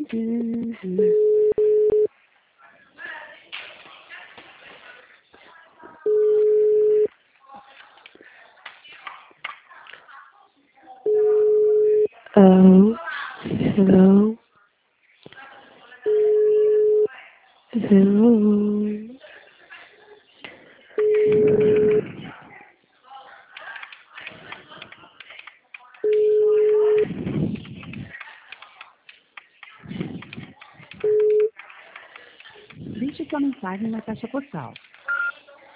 Oh, hello. Hello. Deixe sua mensagem na caixa postal